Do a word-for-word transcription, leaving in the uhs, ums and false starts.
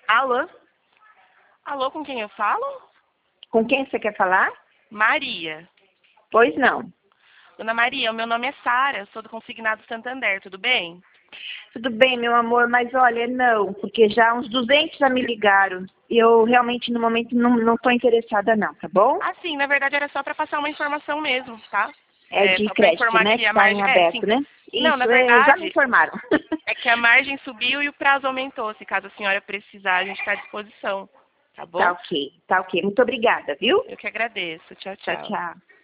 Alô? Alô, com quem eu falo? Com quem você quer falar? Maria. Pois não. Dona Maria, o meu nome é Sara, sou do Consignado Santander, tudo bem? Tudo bem, meu amor, mas olha, não, porque já uns duzentos já me ligaram. E eu realmente, no momento, não não estou interessada não, tá bom? Ah, sim, na verdade era só para passar uma informação mesmo, tá? É É, de só para crédito, informar né, que que a está em margem... É, sim. aberto, né? Não, na Isso, é, já me verdade, informaram. é que a margem subiu e o prazo aumentou. Se caso a senhora precisar, a gente está à disposição, tá Tá bom? ok, tá ok. Muito obrigada, viu? Eu que agradeço. Tchau, Tchau, tchau. tchau.